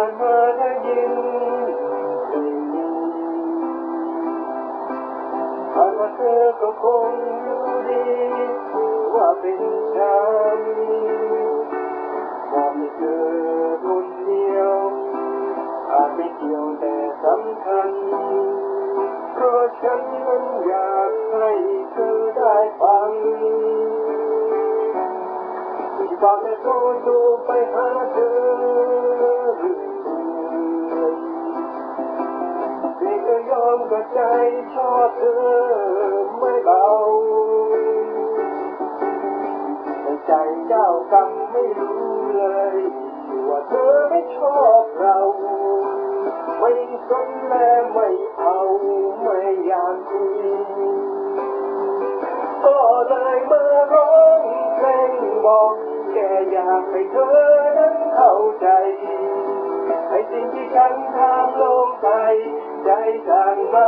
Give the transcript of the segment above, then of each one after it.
านมาได้ยินหากว่าเธอก็คงรู้ดีว่าเป็นฉันมองไม่เจอคนเดียวอาจไม่เกี่ยวแต่สำคัญเพราะฉันนั้นอยากให้เธอได้ฟังที่ฝากแต่โทรดูไปหาเธอที่เธอยอมก็ใจชอบเธอไม่เบาแต่ใจเจ้ากรรมไม่รู้เลยว่าเธอไม่ชอบเราไม่สนและไม่เอาไม่อยากคุยก็เลยมาร้องเพลงบอกแค่อยากให้เธอนั้นเข้าใจให้สิ่งที่ฉันทำลงไปใจสั่งมา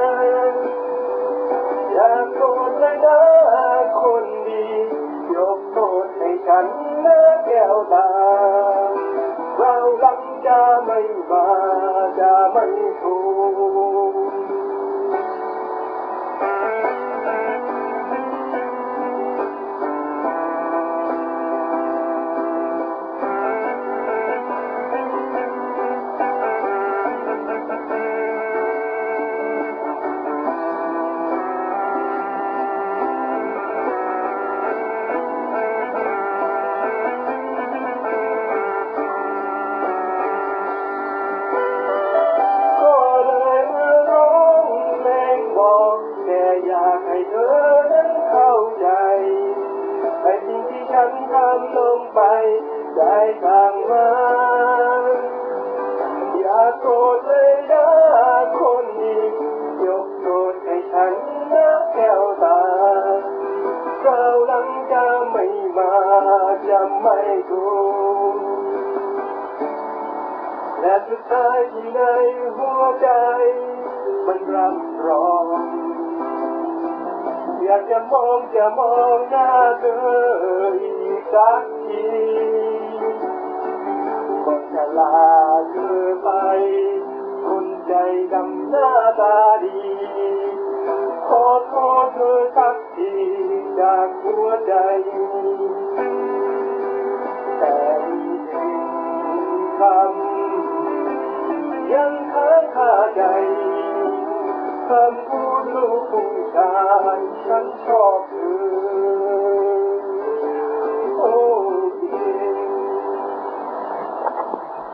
อย่าโกรธเลยนะคนดียกโทษให้ฉันนะแก้วตาเราหลังจะไม่มาจะไม่ถูกให้เธอนั้นเข้าใจให้สิ่งที่ฉันทำลงไปได้สั่งมาอย่าโกรธเลยนะคนดียกโทษให้ฉันนะแก้วตาคราวหลังจะไม่มาจะไม่ถูกและสุดท้ายที่ในหัวใจมันรับรองอยากจะมองหน้าเธออีกสักทีก่อนจะลาเธอไปคนใจดำหน้าตาดีขอโทษเธอสักทีจากหัวใจแต่มีสิ่งคำยังค้างคาใจคำพูดลูกผู้ชายฉันชอบเธอ